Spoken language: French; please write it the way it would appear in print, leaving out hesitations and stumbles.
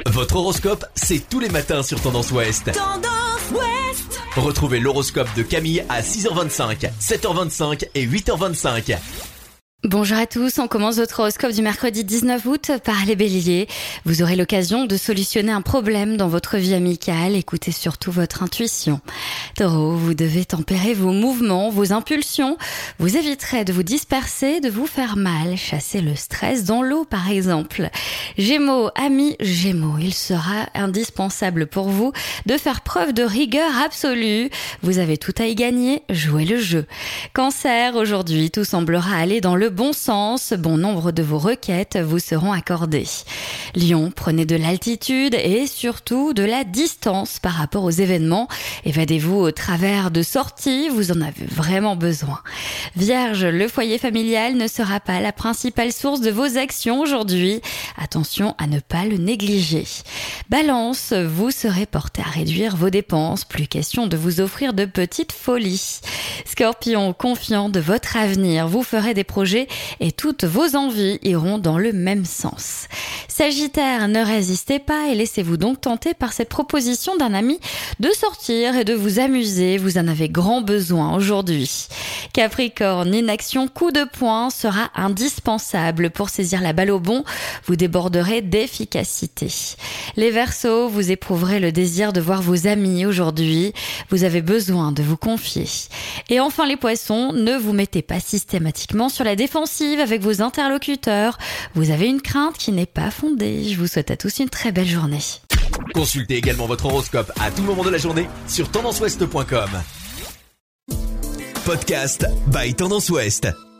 Votre horoscope, c'est tous les matins sur Tendance Ouest. Tendance Ouest. Retrouvez l'horoscope de Camille à 6h25, 7h25 et 8h25. Bonjour à tous, on commence votre horoscope du mercredi 19 août par les béliers. Vous aurez l'occasion de solutionner un problème dans votre vie amicale, écoutez surtout votre intuition. Taureau, vous devez tempérer vos mouvements, vos impulsions, vous éviterez de vous disperser, de vous faire mal, chasser le stress dans l'eau par exemple. Gémeaux, amis Gémeaux, il sera indispensable pour vous de faire preuve de rigueur absolue. Vous avez tout à y gagner, jouez le jeu. Cancer, aujourd'hui tout semblera aller dans le bon sens, bon nombre de vos requêtes vous seront accordées. Lion, prenez de l'altitude et surtout de la distance par rapport aux événements. Évadez-vous au travers de sorties, vous en avez vraiment besoin. Vierge, le foyer familial ne sera pas la principale source de vos actions aujourd'hui. Attention à ne pas le négliger. Balance, vous serez porté à réduire vos dépenses, plus question de vous offrir de petites folies. Scorpion, confiant de votre avenir, vous ferez des projets et toutes vos envies iront dans le même sens. Sagittaire, ne résistez pas et laissez-vous donc tenter par cette proposition d'un ami de sortir et de vous amuser, vous en avez grand besoin aujourd'hui. Capricorne, une action coup de poing sera indispensable pour saisir la balle au bond, vous déborderez d'efficacité. Les Verseaux, vous éprouverez le désir de voir vos amis aujourd'hui, vous avez besoin de vous confier. Et enfin les Poissons, ne vous mettez pas systématiquement sur la défensive avec vos interlocuteurs, vous avez une crainte qui n'est pas fondée. Je vous souhaite à tous une très belle journée. Consultez également votre horoscope à tout moment de la journée sur tendanceouest.com. Podcast by Tendance Ouest.